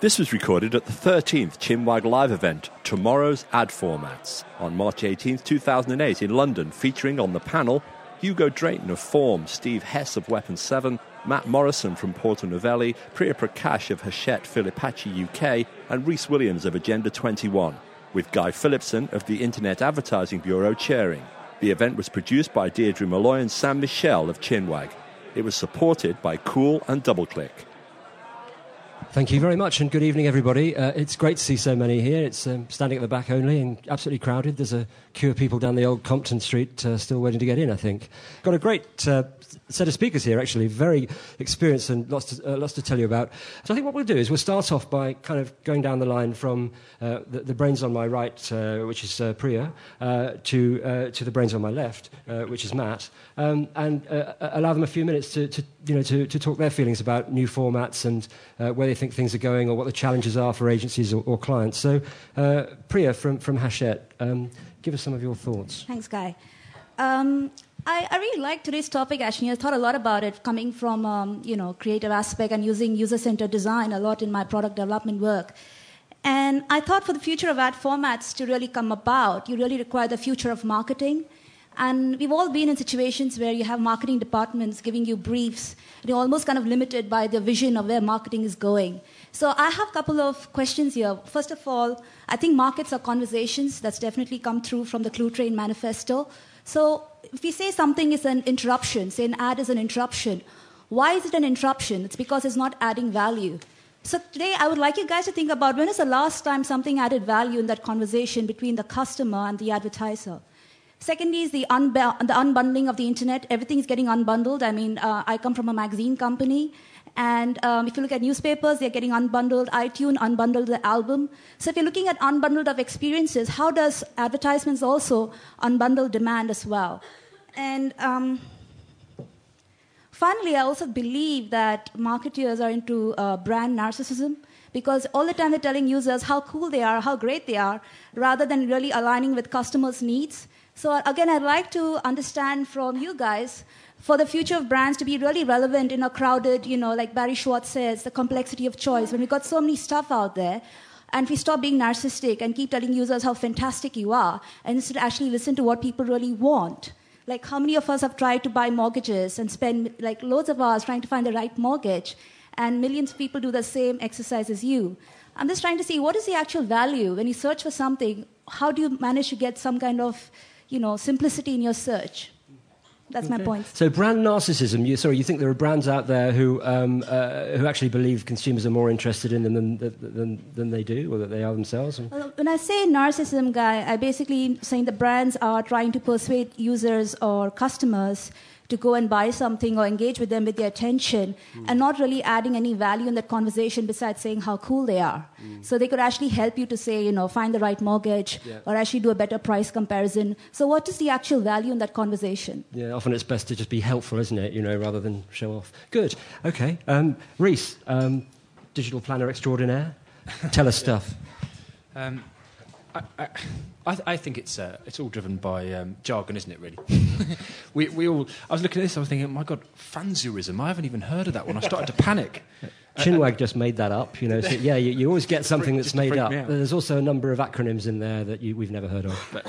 This was recorded at the 13th Chinwag Live event, Tomorrow's Ad Formats, on March 18, 2008 in London, featuring on the panel Hugo Drayton of Form, Steve Hess of Weapon 7, Matt Morrison from Porto Novelli, Priya Prakash of Hachette Philippachi UK, and Rhys Williams of Agenda 21, with Guy Philipson of the Internet Advertising Bureau chairing. The event was produced by Deirdre Malloy and Sam Michel of Chinwag. It was supported by Cool and DoubleClick. Thank you very much, and good evening, everybody. It's great to see so many here. It's standing at the back only and absolutely crowded. There's a queue of people down the old Compton Street still waiting to get in, I think. Got a great set of speakers here, actually, very experienced and lots to tell you about. So I think what we'll do is we'll start off by kind of going down the line from the brains on my right, which is Priya, to the brains on my left, which is Matt, and allow them a few minutes to talk their feelings about new formats and where they think things are going or what the challenges are for agencies or clients. So, Priya from Hachette, give us some of your thoughts. Thanks, Guy. I really like today's topic, actually. I thought a lot about it coming from, creative aspect and using user-centered design a lot in my product development work. And I thought for the future of ad formats to really come about, you really require the future of marketing. And we've all been in situations where you have marketing departments giving you briefs, and you're almost kind of limited by the vision of where marketing is going. So I have a couple of questions here. First of all, I think markets are conversations. That's definitely come through from the Clue Train manifesto. So if we say something is an interruption, say an ad is an interruption, why is it an interruption? It's because it's not adding value. So today I would like you guys to think about when is the last time something added value in that conversation between the customer and the advertiser. Secondly is the unbundling of the internet. Everything is getting unbundled. I mean, I come from a magazine company, and if you look at newspapers, they're getting unbundled. iTunes unbundled the album. So if you're looking at unbundled of experiences, how does advertisements also unbundle demand as well? And finally, I also believe that marketers are into brand narcissism, because all the time they're telling users how cool they are, how great they are, rather than really aligning with customers' needs. So again, I'd like to understand from you guys, for the future of brands to be really relevant in a crowded, like Barry Schwartz says, the complexity of choice, when we've got so many stuff out there, and if we stop being narcissistic and keep telling users how fantastic you are, and instead actually listen to what people really want. Like, how many of us have tried to buy mortgages and spend like loads of hours trying to find the right mortgage, and millions of people do the same exercise as you? I'm just trying to see, what is the actual value? When you search for something, how do you manage to get some kind of simplicity in your search? That's my point. So brand narcissism, you think there are brands out there who actually believe consumers are more interested in them than they do, or that they are themselves? Well, when I say narcissism, Guy, I basically saying the brands are trying to persuade users or customers to go and buy something or engage with them with their attention, and not really adding any value in that conversation besides saying how cool they are. So they could actually help you to say, find the right mortgage, or actually do a better price comparison. So what is the actual value in that conversation? Yeah, often it's best to just be helpful, isn't it, rather than show off. Good. Okay. Rhys, digital planner extraordinaire, tell us stuff. I think it's all driven by jargon, isn't it, really? I was looking at this, I was thinking, my God, fanzooism, I haven't even heard of that one. I started to panic. Chinwag just made that up, So, yeah, you always get something that's made up. There's also a number of acronyms in there that we've never heard of. But,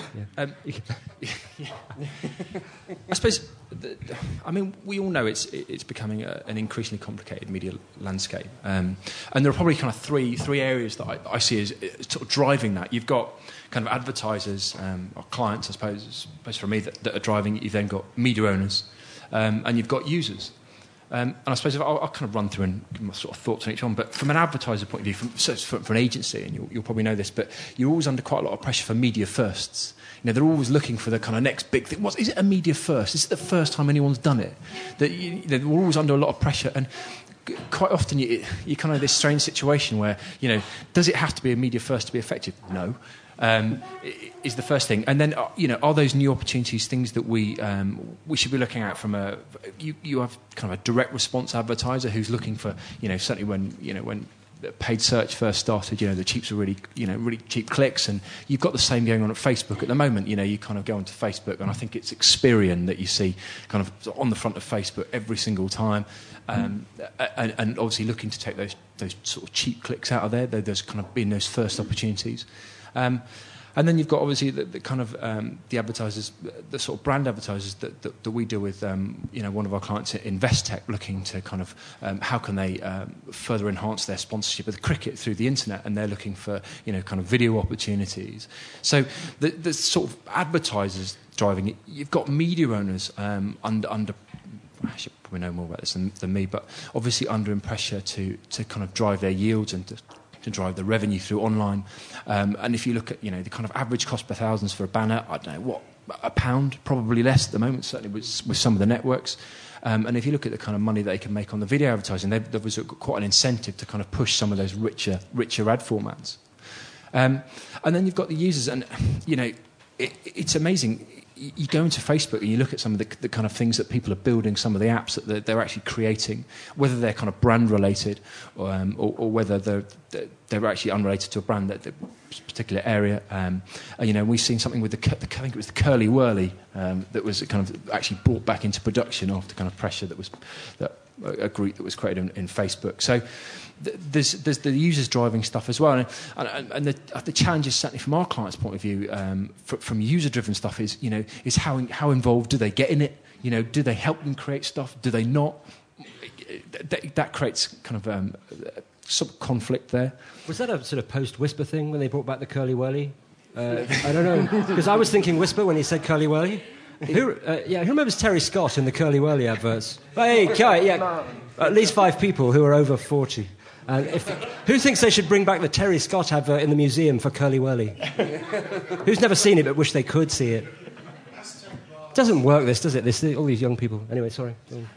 I suppose, we all know it's becoming an increasingly complicated media landscape. And there are probably kind of three areas that I see as sort of driving that. You've got kind of advertisers or clients, I suppose for me, that are driving it. You've then got media owners, and you've got users. And I suppose I'll kind of run through and give my sort of thoughts on each one. But from an advertiser point of view, for an agency, and you'll probably know this, but you're always under quite a lot of pressure for media firsts. They're always looking for the kind of next big thing. Is it a media first? Is it the first time anyone's done it? We're always under a lot of pressure. And quite often you're kind of this strange situation where, does it have to be a media first to be effective? No. Is the first thing. And then, are those new opportunities things that we should be looking at from you have kind of a direct response advertiser who's looking for, certainly when paid search first started, the cheaps were really, really cheap clicks, and you've got the same going on at Facebook at the moment. You kind of go onto Facebook, and I think it's Experian that you see kind of on the front of Facebook every single time, and obviously looking to take those sort of cheap clicks out of there. There's kind of been those first opportunities. And then you've got obviously the kind of the advertisers, the sort of brand advertisers that we deal with. One of our clients at Investec, looking to kind of how can they further enhance their sponsorship of the cricket through the internet, and they're looking for kind of video opportunities. So the sort of advertisers driving it. You've got media owners under. I should probably know more about this than me, but obviously under pressure to kind of drive their yields and to drive the revenue through online. And if you look at, the kind of average cost per thousands for a banner, I don't know, £1, probably less at the moment, certainly with some of the networks. And if you look at the kind of money that they can make on the video advertising, there was quite an incentive to kind of push some of those richer ad formats. And then you've got the users, and, it's amazing. You go into Facebook and you look at some of the kind of things that people are building, some of the apps that they're actually creating, whether they're kind of brand related or whether they're actually unrelated to a brand, that particular area. We've seen something with I think it was the Curly Whirly that was kind of actually brought back into production after kind of pressure that a group that was created in Facebook. So there's the users driving stuff as well, and the challenges certainly from our clients' point of view, from user-driven stuff is how involved do they get in it? Do they help them create stuff? Do they not? That creates kind of some conflict there. Was that a sort of post-Whisper thing when they brought back the Curly Whirly? I don't know, because I was thinking Whisper when he said Curly Whirly. Who remembers Terry Scott in the Curly Whirly adverts? Hey, at least 5 people who are over 40. And who thinks they should bring back the Terry Scott advert in the museum for Curly Whirly? Who's never seen it but wish they could see it? It doesn't work, does it? All these young people. Anyway, sorry.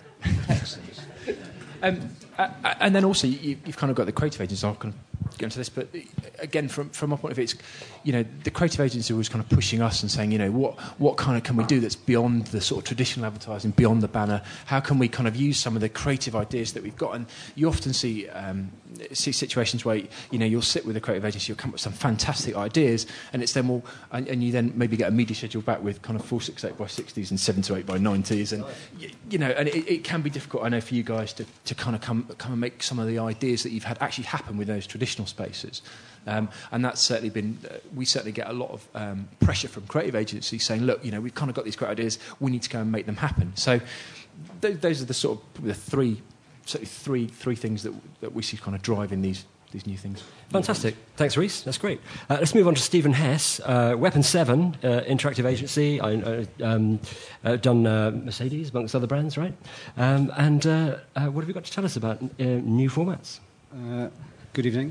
And then also you've kind of got the creative agencies. I'll kind of go into this, but again, from my point of view, it's the creative agency was kind of pushing us and saying, what kind of can we do that's beyond the sort of traditional advertising, beyond the banner? How can we kind of use some of the creative ideas that we've got? And you often see situations where you'll sit with a creative agency, you'll come up with some fantastic ideas, and it's then and you then maybe get a media schedule back with kind of 468 by 60s and 7-8 by 90s, and and it can be difficult, I know, for you guys to kind of come and make some of the ideas that you've had actually happen with those traditional spaces. And that's certainly been, we certainly get a lot of pressure from creative agencies saying, look, we've kind of got these great ideas, we need to go and make them happen. So those are the sort of the three things that we see kind of driving these new things. Fantastic. Thanks, Rhys. That's great. Let's move on to Stephen Hess, Weapon 7, interactive agency. I've done Mercedes, amongst other brands, right? And what have you got to tell us about new formats? Good evening.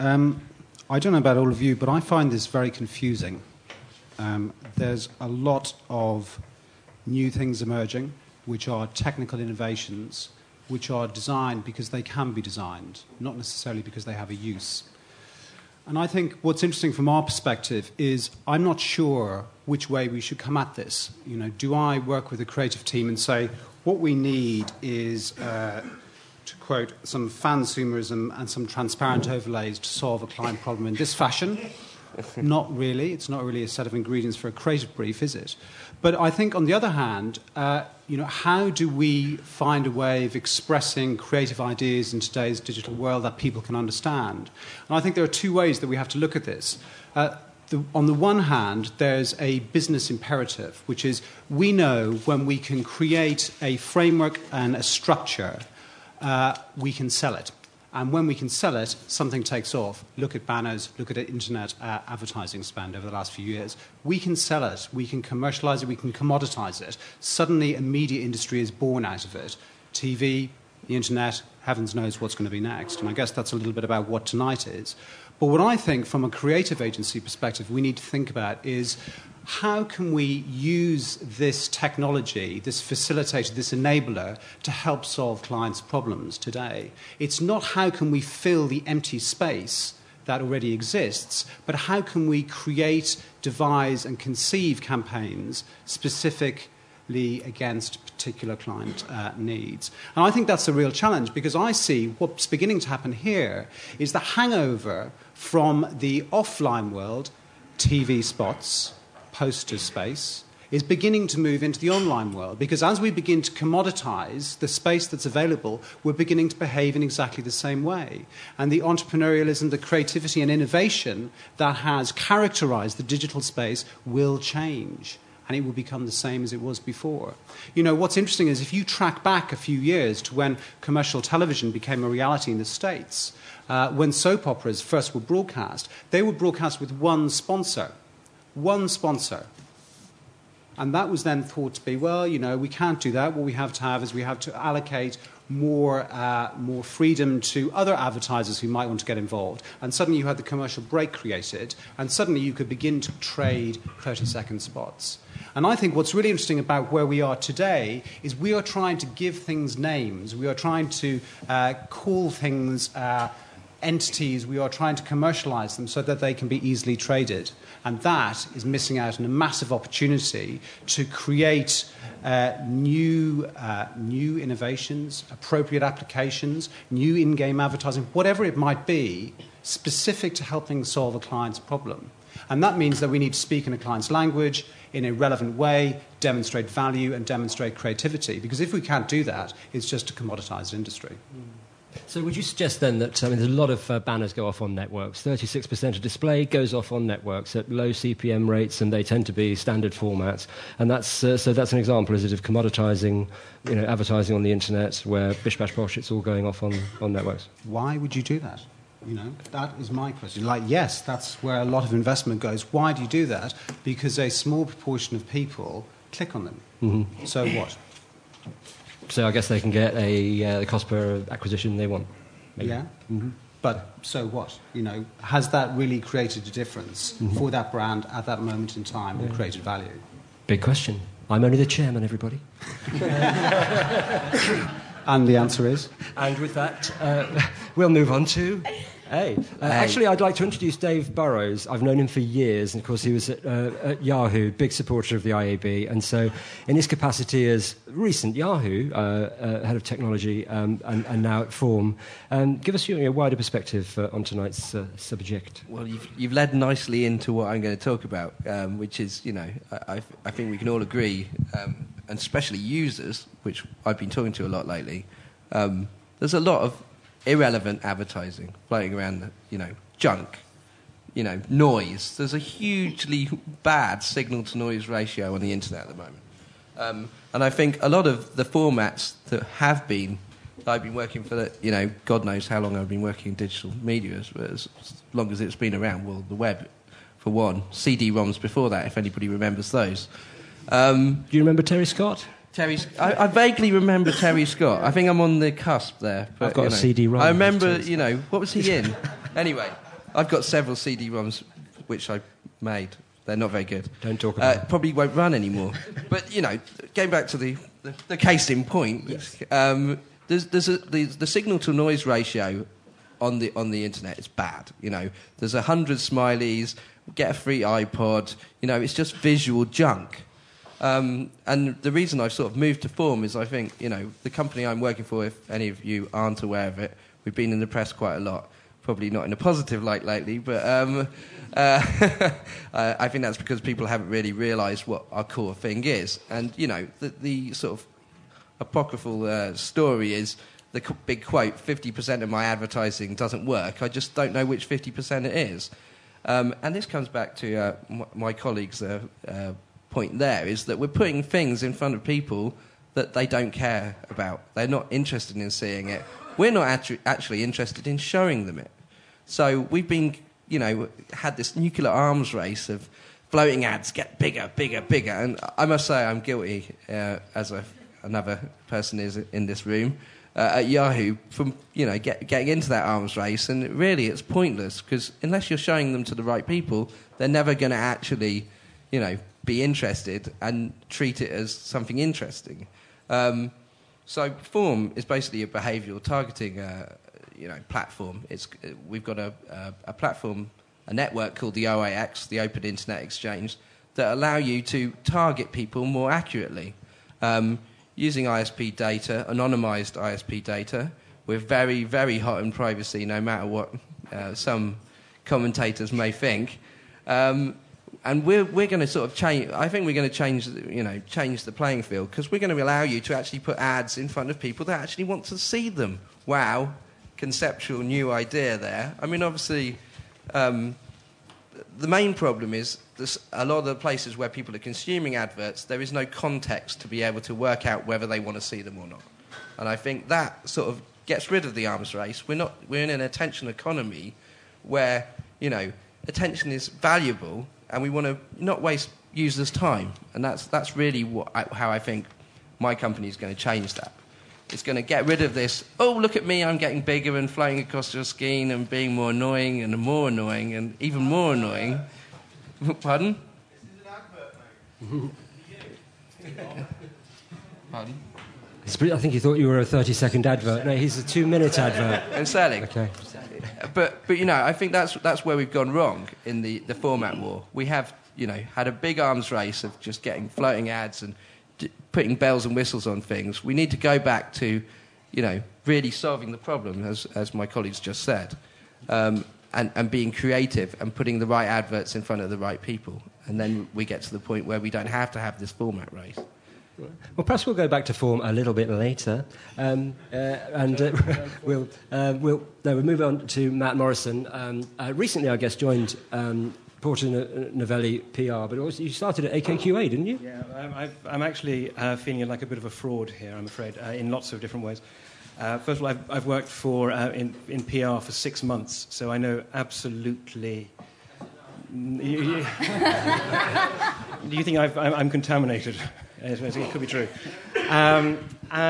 I don't know about all of you, but I find this very confusing. There's a lot of new things emerging, which are technical innovations, which are designed because they can be designed, not necessarily because they have a use. And I think what's interesting from our perspective is I'm not sure which way we should come at this. Do I work with a creative team and say, what we need is, to quote, some fansumerism and some transparent overlays to solve a client problem in this fashion? Not really. It's not really a set of ingredients for a creative brief, is it? But I think, on the other hand, how do we find a way of expressing creative ideas in today's digital world that people can understand? And I think there are 2 ways that we have to look at this. On the one hand, there's a business imperative, which is we know when we can create a framework and a structure, we can sell it. And when we can sell it, something takes off. Look at banners, look at internet advertising spend over the last few years. We can sell it, we can commercialize it, we can commoditize it. Suddenly a media industry is born out of it. TV, the internet, heavens knows what's going to be next. And I guess that's a little bit about what tonight is. But what I think from a creative agency perspective we need to think about is how can we use this technology, this facilitator, this enabler, to help solve clients' problems today? It's not how can we fill the empty space that already exists, but how can we create, devise, and conceive campaigns specific against particular client needs. And I think that's a real challenge, because I see what's beginning to happen here is the hangover from the offline world, TV spots, poster space, is beginning to move into the online world, because as we begin to commoditize the space that's available, we're beginning to behave in exactly the same way. And the entrepreneurialism, the creativity and innovation that has characterized the digital space will change, and it will become the same as it was before. You know, what's interesting is if you track back a few years to when commercial television became a reality in the States, when soap operas first were broadcast, they were broadcast with one sponsor. One sponsor. And that was then thought to be, well, you know, we can't do that. What we have to have is we have to allocate more freedom to other advertisers who might want to get involved. And suddenly you had the commercial break created, and suddenly you could begin to trade 30-second spots. And I think what's really interesting about where we are today is we are trying to give things names. We are trying to call things entities. We are trying to commercialize them so that they can be easily traded. And that is missing out on a massive opportunity to create new innovations, appropriate applications, new in-game advertising, whatever it might be, specific to helping solve a client's problem. And that means that we need to speak in a client's language, in a relevant way, demonstrate value and demonstrate creativity. Because if we can't do that, it's just a commoditized industry. So would you suggest then that, there's a lot of banners go off on networks. 36% of display goes off on networks at low CPM rates, and they tend to be standard formats. And that's so that's an example, is it, of commoditizing, advertising on the internet, where bish bash bosh, it's all going off on networks. Why would you do that? That is my question. Yes, that's where a lot of investment goes. Why do you do that? Because a small proportion of people click on them. Mm-hmm. So what? So I guess they can get the cost per acquisition they want. Maybe. Yeah. Mm-hmm. But so what? Has that really created a difference for that brand at that moment in time, or created value? Big question. I'm only the chairman, everybody. And the answer is? And with that, we'll move on to... Actually, I'd like to introduce Dave Burrows. I've known him for years, and of course he was at Yahoo, big supporter of the IAB, and so in his capacity as recent Yahoo head of technology and now at Form, give us your wider perspective on tonight's subject. Well, you've led nicely into what I'm going to talk about, which is, I think we can all agree, and especially users, which I've been talking to a lot lately, there's a lot of irrelevant advertising floating around, junk, noise. There's a hugely bad signal-to-noise ratio on the internet at the moment. And I think a lot of the formats that have been, I've been working for, God knows how long I've been working in digital media, as long as it's been around, well, the web, for one. CD-ROMs before that, if anybody remembers those. Do you remember Terry Scott? I vaguely remember Terry Scott. I think I'm on the cusp there. But, I've got a CD-ROM. I remember, what was he in? Anyway, I've got several CD-ROMs which I made. They're not very good. Don't talk about it. Probably won't run anymore. But, going back to the case in point, yes. The signal-to-noise ratio on the internet is bad. There's 100 smileys, get a free iPod. It's just visual junk. And the reason I've sort of moved to Form is I think, the company I'm working for, if any of you aren't aware of it, we've been in the press quite a lot, probably not in a positive light lately, but I think that's because people haven't really realised what our core thing is. And, the sort of apocryphal story is the big quote, 50% of my advertising doesn't work, I just don't know which 50% it is. And this comes back to my colleague's point there, is that we're putting things in front of people that they don't care about. They're not interested in seeing it. We're not actually interested in showing them it. So we've been, had this nuclear arms race of floating ads get bigger, bigger, bigger. And I must say I'm guilty, as another person is in this room, at Yahoo, from, getting into that arms race. And really it's pointless, because unless you're showing them to the right people, they're never going to actually, be interested and treat it as something interesting. So Form is basically a behavioural targeting platform. We've got a platform, a network called the OIX, the Open Internet Exchange, that allow you to target people more accurately. Using ISP data, anonymised ISP data. We're very, very hot on privacy, no matter what some commentators may think. And we're going to sort of change. I think we're going to change the playing field, because we're going to allow you to actually put ads in front of people that actually want to see them. Wow, conceptual new idea there. I mean, obviously, the main problem is a lot of the places where people are consuming adverts, there is no context to be able to work out whether they want to see them or not. And I think that sort of gets rid of the arms race. We're in an attention economy where, attention is valuable, and we want to not waste users' time. And that's really how I think my company is going to change that. It's going to get rid of this, oh, look at me, I'm getting bigger and flying across your screen and being more annoying and more annoying and even more annoying. Pardon? This is an advert, mate. Pardon? I think you thought you were a 30-second advert. No, he's a 2-minute advert. And selling. Okay. But I think that's where we've gone wrong in the format war. We have, had a big arms race of just getting floating ads and putting bells and whistles on things. We need to go back to, really solving the problem, as my colleagues just said, and being creative and putting the right adverts in front of the right people. And then we get to the point where we don't have to have this format race. Well, perhaps we'll go back to form a little bit later, and we'll move on to Matt Morrison. Recently, I guess, joined Porter Novelli PR, but also you started at AKQA, didn't you? Yeah, I'm actually feeling like a bit of a fraud here, I'm afraid, in lots of different ways. First of all, I've worked in PR for 6 months, so I know absolutely. Do you think I'm contaminated? It could be true. I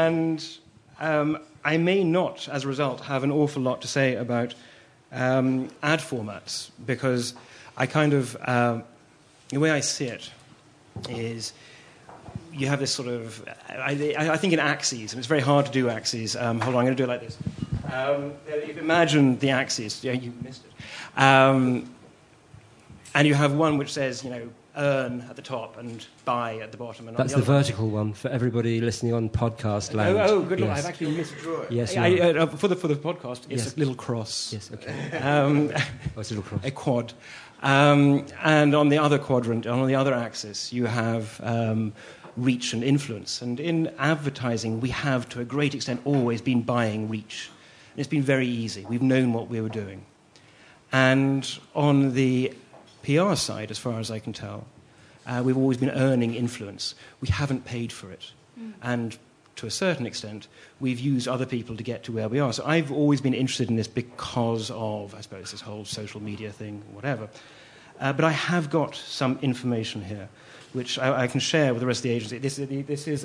may not, as a result, have an awful lot to say about ad formats, because I kind of... the way I see it is you have this sort of... I think in axes, and it's very hard to do axes. Hold on, I'm going to do it like this. If you imagine the axes. Yeah, you missed it. And you have one which says, earn at the top and buy at the bottom. And that's the vertical one for everybody listening on podcast land. Oh, good yes. Lord, I've actually misdrawn it. Yes, for the podcast, it's a little cross. Yes, okay. It's a little cross. A quad. And on the other quadrant, on the other axis, you have reach and influence. And in advertising, we have, to a great extent, always been buying reach. And it's been very easy. We've known what we were doing. And on the PR side, as far as I can tell, we've always been earning influence. We haven't paid for it. And to a certain extent, we've used other people to get to where we are. So I've always been interested in this because of, I suppose, this whole social media thing, whatever. But I have got some information here, which I can share with the rest of the agency. This is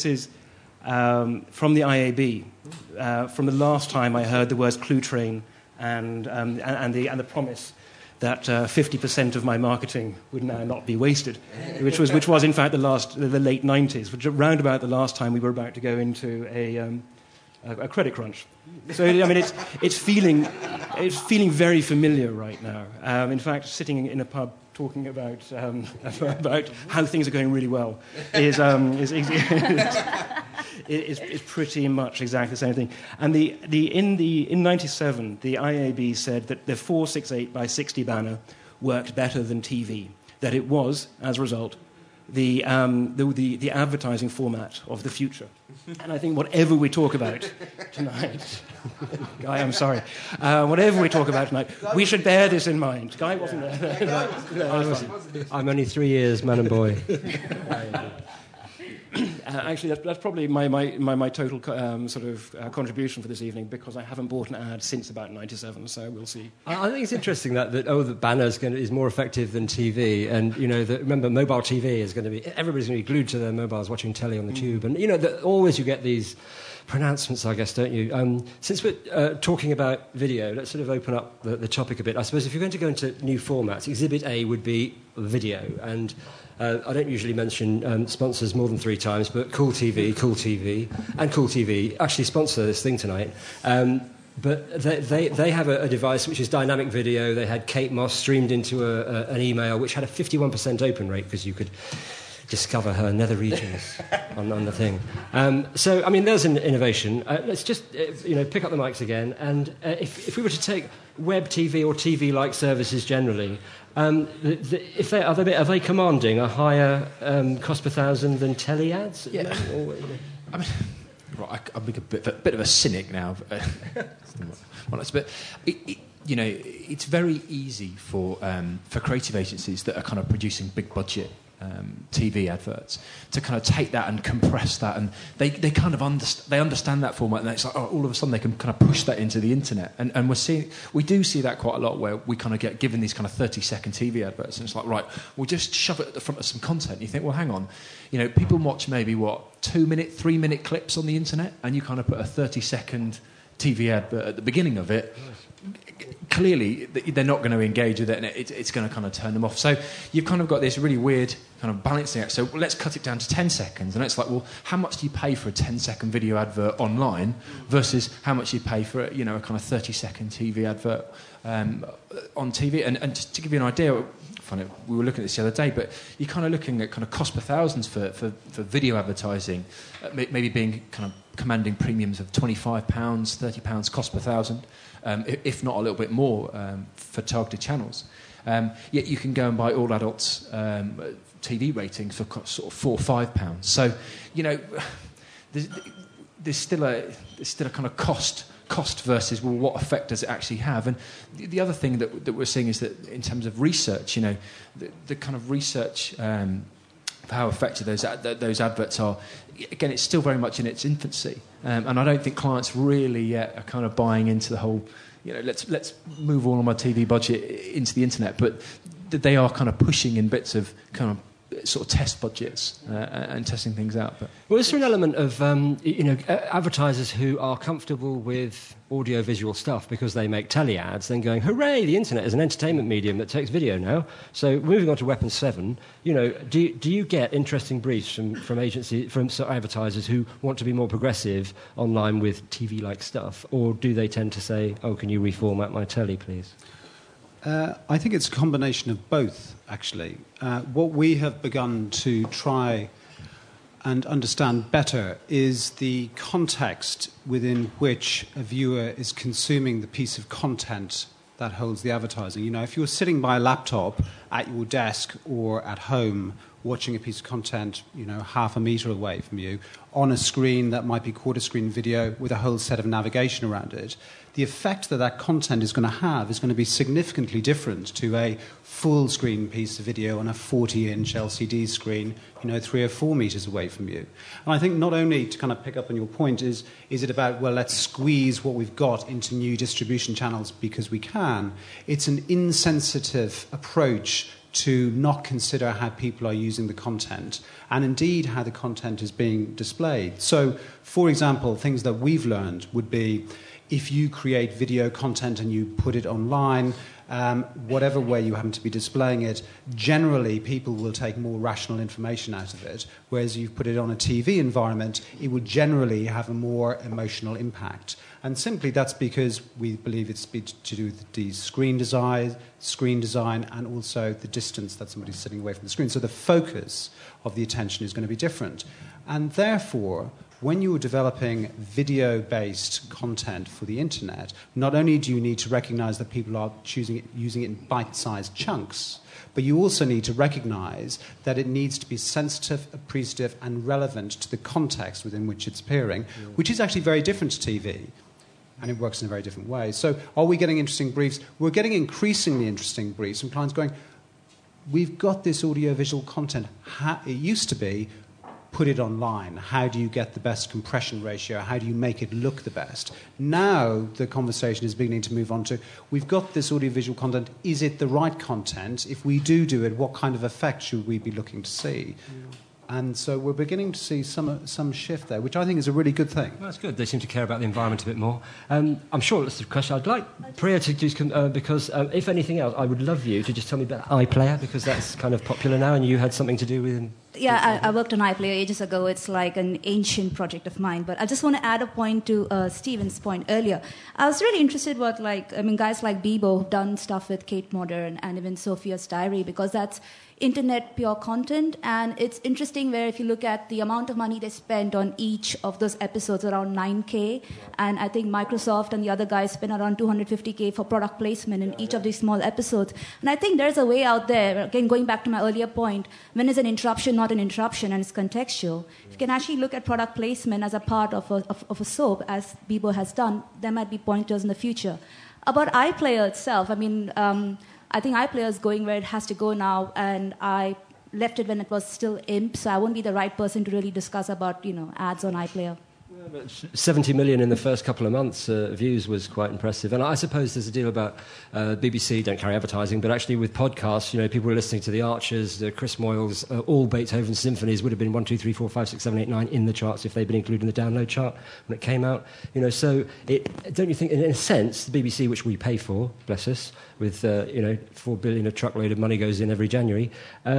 from the IAB, from the last time I heard the words clue train and the promise that 50% of my marketing would now not be wasted, which was in fact the late 90s, which round about the last time we were about to go into a credit crunch. So I mean, it's feeling very familiar right now. In fact, sitting in a pub talking about how things are going really well is pretty much exactly the same thing. And in '97, the IAB said that the 468 by 60 banner worked better than TV. That it was, as a result, the advertising format of the future. And I think whatever we talk about tonight, Guy, I'm sorry, whatever we talk about tonight, we should bear this in mind. Guy wasn't there. I'm only 3 years man and boy. Actually, that's probably my total contribution for this evening, because I haven't bought an ad since about '97, so we'll see. I think it's interesting that the banner is more effective than TV, and remember mobile TV is going to be, everybody's going to be glued to their mobiles watching telly on the tube, and always you get these pronouncements, I guess, don't you? Since we're talking about video, let's sort of open up the topic a bit. I suppose if you're going to go into new formats, Exhibit A would be video, and I don't usually mention sponsors more than 3 times, but Cool TV, and Cool TV actually sponsor this thing tonight. But they have a device which is dynamic video. They had Kate Moss streamed into an email, which had a 51% open rate, because you could discover her nether regions on the thing. So, I mean, there's an innovation. Let's just, pick up the mics again. And if we were to take web TV or TV-like services generally, are they commanding a higher cost per thousand than telly ads? Yeah. I mean, right, I'm a bit of a cynic now. But it's very easy for creative agencies that are kind of producing big budget TV adverts to kind of take that and compress that, and they kind of understand that format, and it's like, all of a sudden they can kind of push that into the internet, and we do see that quite a lot, where we kind of get given these kind of 30-second TV adverts, and it's like, right, we'll just shove it at the front of some content. And you think, well, hang on, people watch maybe 2-minute, 3-minute clips on the internet, and you kind of put a 30-second TV advert at the beginning of it. Clearly, they're not going to engage with it, and it's going to kind of turn them off. So you've kind of got this really weird kind of balancing act. So let's cut it down to 10 seconds. And it's like, well, how much do you pay for a 10-second video advert online versus how much you pay for a kind of 30-second TV advert on TV? And just to give you an idea, we were looking at this the other day, but you're kind of looking at kind of cost per thousands for video advertising, maybe being kind of commanding premiums of £25, £30 cost per thousand, if not a little bit more for targeted channels. Yet you can go and buy all adults TV ratings for sort of £4 or £5. So, there's still a kind of cost versus, well, what effect does it actually have? And the other thing that we're seeing is that in terms of research, the kind of research for how effective those adverts are, again, it's still very much in its infancy, and I don't think clients really yet are kind of buying into the whole, let's move all of my TV budget into the internet, but they are kind of pushing in bits of kind of sort of test budgets and testing things out. But well, is there an element of advertisers who are comfortable with audio-visual stuff because they make telly ads, then going, hooray, the internet is an entertainment medium that takes video now. So moving on to Weapon 7, do you get interesting briefs from advertisers who want to be more progressive online with TV-like stuff, or do they tend to say, oh, can you reformat my telly, please? I think it's a combination of both, actually. What we have begun to try and understand better is the context within which a viewer is consuming the piece of content that holds the advertising. If you're sitting by a laptop at your desk or at home watching a piece of content, half a metre away from you, on a screen that might be quarter-screen video with a whole set of navigation around it, the effect that content is going to have is going to be significantly different to a full-screen piece of video on a 40-inch LCD screen, 3 or 4 metres away from you. And I think not only, to kind of pick up on your point, is it about, well, let's squeeze what we've got into new distribution channels because we can. It's an insensitive approach to not consider how people are using the content and indeed how the content is being displayed. So, for example, things that we've learned would be, if you create video content and you put it online, whatever way you happen to be displaying it, generally people will take more rational information out of it, whereas you put it on a TV environment, it would generally have a more emotional impact. And simply that's because we believe it's to do with the screen design, and also the distance that somebody's sitting away from the screen. So the focus of the attention is going to be different. And therefore, when you're developing video-based content for the internet, not only do you need to recognize that people are using it in bite-sized chunks, but you also need to recognize that it needs to be sensitive, appreciative, and relevant to the context within which it's appearing, which is actually very different to TV. And it works in a very different way. So are we getting interesting briefs? We're getting increasingly interesting briefs from clients going, we've got this audio-visual content. It used to be, put it online. How do you get the best compression ratio? How do you make it look the best? Now the conversation is beginning to move on to, we've got this audiovisual content. Is it the right content? If we do it, what kind of effect should we be looking to see? And so we're beginning to see some shift there, which I think is a really good thing. Well, that's good. They seem to care about the environment a bit more. I'm sure that's the question. I'd like Priya to just because if anything else, I would love you to just tell me about iPlayer, because that's kind of popular now, and you had something to do with Yeah, I worked on iPlayer ages ago. It's like an ancient project of mine. But I just want to add a point to Stephen's point earlier. I was really interested what, guys like Bebo who've done stuff with Kate Moder and even Sophia's Diary, because that's internet pure content. And it's interesting where if you look at the amount of money they spent on each of those episodes, around 9K. And I think Microsoft and the other guys spent around 250K for product placement in each of these small episodes. And I think there's a way out there, again, going back to my earlier point, when is an interruption not an interruption and it's contextual. If you can actually look at product placement as a part of a soap, as Bebo has done, there might be pointers in the future. About iPlayer itself, I think iPlayer is going where it has to go now, and I left it when it was still IMP, so I won't be the right person to really discuss about, ads on iPlayer. 70 million in the first couple of months views was quite impressive. And I suppose there's a deal about BBC don't carry advertising, but actually with podcasts, people were listening to the Archers, the Chris Moyles, all Beethoven symphonies would have been 1, 2, 3, 4, 5, 6, 7, 8, 9 in the charts if they'd been included in the download chart when it came out. So don't you think, in a sense, the BBC, which we pay for, bless us, with 4 billion a truckload of money goes in every January,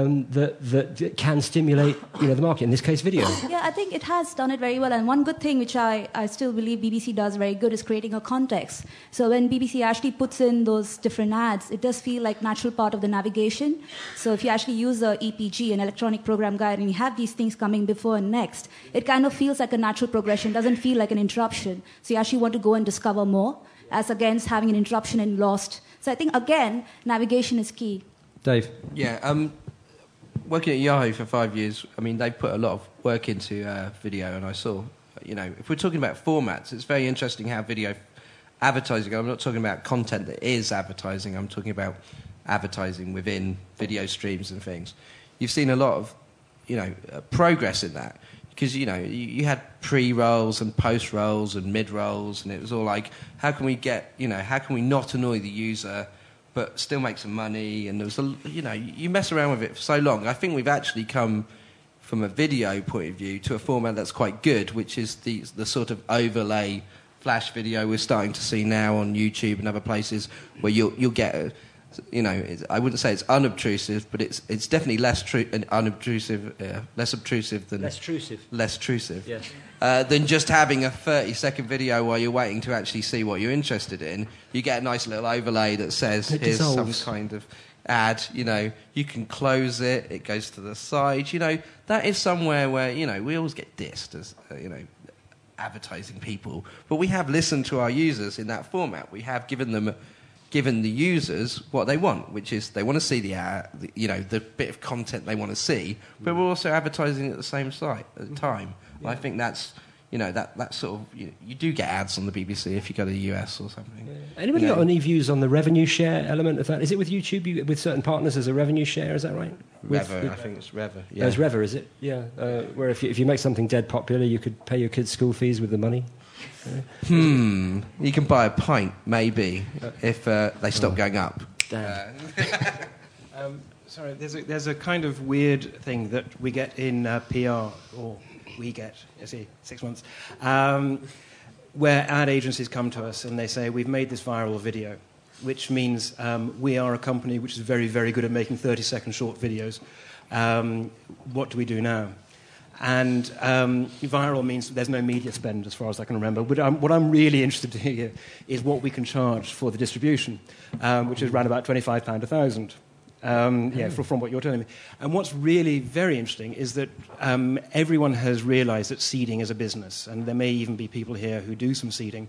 that can stimulate the market, in this case video. Yeah, I think it has done it very well. And one good thing which I still believe BBC does very good is creating a context. So when BBC actually puts in those different ads, it does feel like natural part of the navigation. So if you actually use a EPG, an electronic program guide, and you have these things coming before and next, it kind of feels like a natural progression, doesn't feel like an interruption. So you actually want to go and discover more, as against having an interruption and lost. So I think, again, navigation is key. Dave? Yeah, working at Yahoo for 5 years, they put a lot of work into video, and I saw, if we're talking about formats, it's very interesting how video advertising, I'm not talking about content that is advertising, I'm talking about advertising within video streams and things. You've seen a lot of, progress in that. Because, you had pre-rolls and post-rolls and mid-rolls, and it was all like, how can we not annoy the user but still make some money? And there was, you mess around with it for so long. I think we've actually come from a video point of view to a format that's quite good, which is the sort of overlay flash video we're starting to see now on YouTube and other places where you'll get I wouldn't say it's unobtrusive, but it's definitely less unobtrusive, less obtrusive than... Less intrusive. Yes. Than just having a 30-second video while you're waiting to actually see what you're interested in. You get a nice little overlay that says, here's some kind of ad, you can close it, it goes to the side. That is somewhere where, we always get dissed as, advertising people. But we have listened to our users in that format. We have given the users what they want, which is they want to see the ad, the bit of content they want to see, but we're also advertising at the same time. Yeah. I think that's, that sort of, you do get ads on the BBC if you go to the US or something. Yeah. Anybody got any views on the revenue share element of that? Is it with YouTube, with certain partners, as a revenue share, is that right? I think it's Revver. Yeah. Oh, it's Revver, is it? Yeah. Where if you make something dead popular, you could pay your kids' school fees with the money. You can buy a pint, maybe, if they stop going up. Damn. Sorry, there's a kind of weird thing that we get in PR, or we get, 6 months, where ad agencies come to us and they say, we've made this viral video, which means we are a company which is very, very good at making 30-second short videos. What do we do now? And viral means there's no media spend, as far as I can remember. But what I'm really interested to hear is what we can charge for the distribution, which is around about £25 a thousand. From what you're telling me. And what's really very interesting is that everyone has realised that seeding is a business, and there may even be people here who do some seeding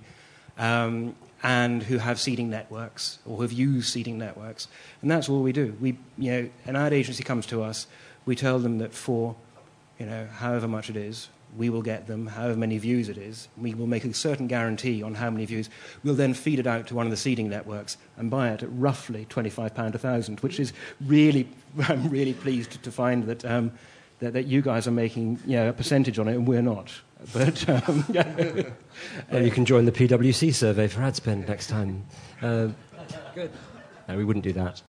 and who have seeding networks or who have used seeding networks. And that's all we do. An ad agency comes to us, we tell them that for however much it is, we will get them, however many views it is. We will make a certain guarantee on how many views. We'll then feed it out to one of the seeding networks and buy it at roughly £25 a thousand, which is really, I'm really pleased to find that that you guys are making a percentage on it and we're not. But well, you can join the PwC survey for ad spend next time. Good. No, we wouldn't do that.